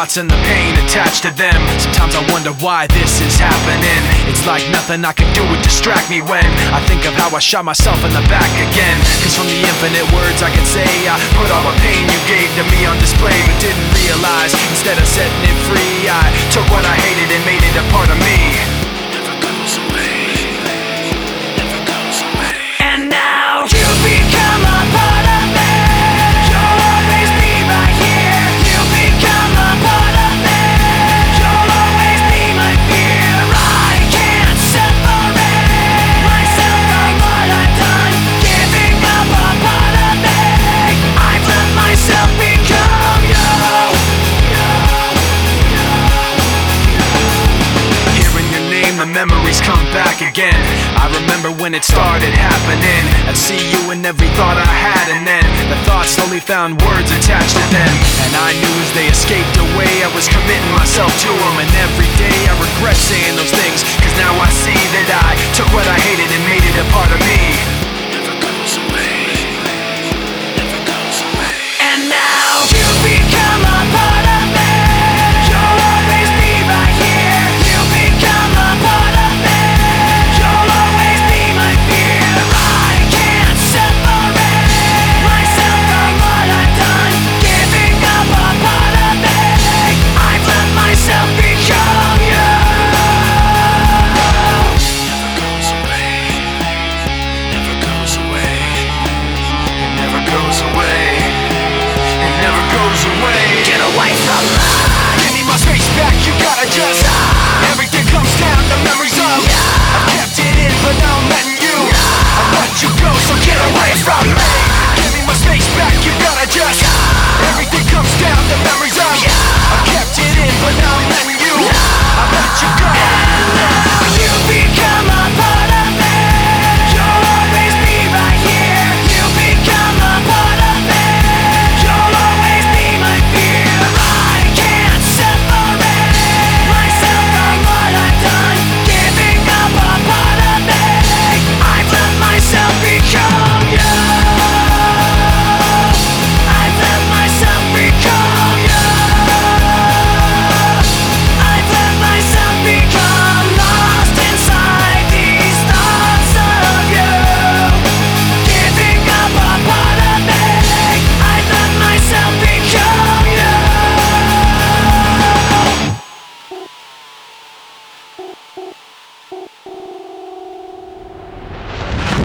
thoughts and the pain attached to them. Sometimes I wonder why this is happening. It's like nothing I can do would distract me when I think of how I shot myself in the back again. Cause from the infinite words I can say, I put all the pain you gave to me on display, but didn't realize instead of setting it free, I took what I hated and made it a part of me. Never goes away, never goes away. And now you become a part of me. You'll always be right here. You become a part of me. You'll always be my fear. I can't separate myself from what I've done. Giving up a part of me. I've let myself become you. Hearing your name, the memories come back again. I remember when it started happening. I'd see you in every thought I had, and then the thoughts slowly found words attached to them. And I knew as they escaped away, I was committing myself to them. And every day I regret saying those things, cause now I see that I took what I hated and made it a part of me. Never goes away, never goes away. And now you become a part of me. You'll always be right here. You become a part of me. You'll always be my fear. I can't separate myself from what I've done. Giving up a part of me. I've let myself become you. Never goes away, never goes away, it never goes away, it never goes away. Get away from me. Give me my space back, you gotta just everything comes down to memories of I've kept it in, but now I'm letting you I let you go, so get away from me. Give me my space back, you gotta just everything comes down to memories of I've kept it in, but now I'm letting you I let you go. And now you become a part of me. You'll always be right here. You become a part of me. You'll always be my fear. I can't separate myself from what I've done. Giving up a part of me. I've let myself become you. I've let myself become you. I've let myself become lost inside these thoughts of you. Giving up a part of me. I've let myself become you.